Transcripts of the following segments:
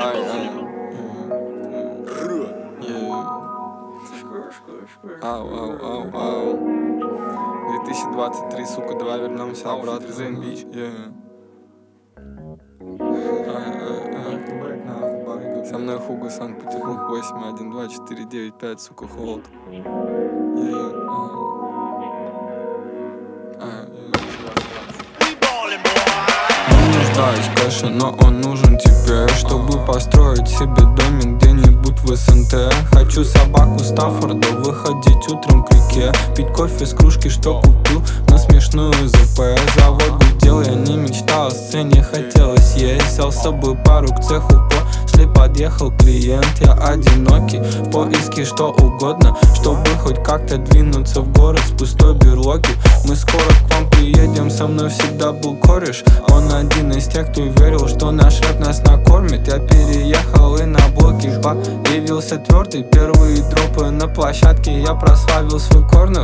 Ау. 2023, сука, давай вернемся обратно. Бич. Со мной Хуго, Санкт-Петербург, 81249, сука, холод. Не нуждаюсь в кэше, но он нужен теперь, чтобы построить себе домик где-нибудь в СНТ. Хочу собаку Стаффорда, выходить утром к реке, пить кофе с кружки, что купил на смешную ЗП. Завод гудел, я не мечтал о сцене, хотелось есть. Сел с собой пару к цеху, после подъехал клиент. Я одинокий, в поиске что угодно, чтобы хоть как-то двинуться в город с пустой берлоги. Мы скоро к вам приедем, со мной всегда был кореш. Он один из тех, кто верил, что наш рэп нас накормит. Я переехал и на блоке появился твердый. Первые дропы на площадке, я прославил свой корнер.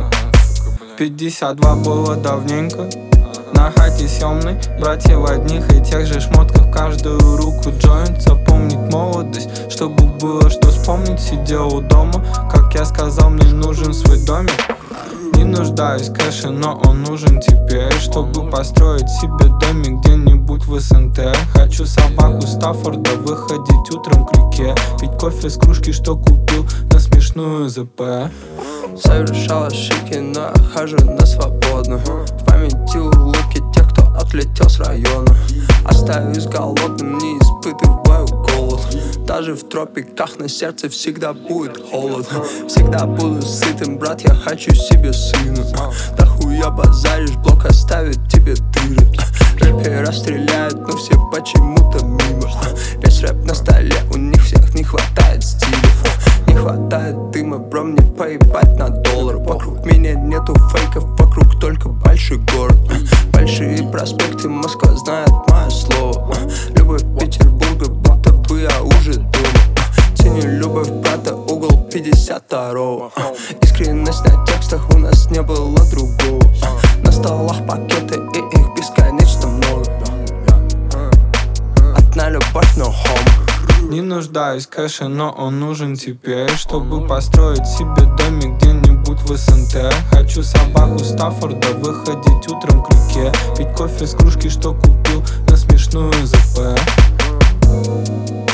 52 было давненько, на хате съемной, братья в одних и тех же шмотках, в каждую руку джойнт. Запомнить молодость, чтобы было что вспомнить. Сидел у дома, как я сказал, мне нужен свой домик. Не нуждаюсь в кэше, но он нужен теперь, чтобы построить себе домик где-нибудь в СНТ. Хочу собаку Стаффорда, выходить утром к реке, пить кофе с кружки, что купил на смешную ЗП. Совершал ошибки, но я хожу на свободно. В памяти улыбки тех, кто отлетел с района. Остаюсь голодным, не испытываю голод. Даже в тропиках на сердце всегда будет холод. Всегда буду сытым, брат, я хочу себе сына. Да хуя базаришь, блок оставит тебе дыры. Рэпера стреляют, но все почему-то мимо. Весь рэп на столе, у них всех не хватает стиля. Не хватает дыма, бро, мне поебать на доллар. Вокруг меня нету фейков, вокруг только большой город. Большие проспекты, Москва знает мое слово. Любовь Петербурга, будто бы я уже дома. Ценю любовь брата, угол 52-го. Искренность на текстах, у нас не было другого. На столах пакеты, и их бесконечно много. Одна любовь, но home. Не нуждаюсь в кэше, но он нужен теперь, чтобы построить себе домик где-нибудь в СНТ. Хочу собаку Стаффорда, выходить утром к реке, пить кофе с кружки, что купил на смешную ЗП.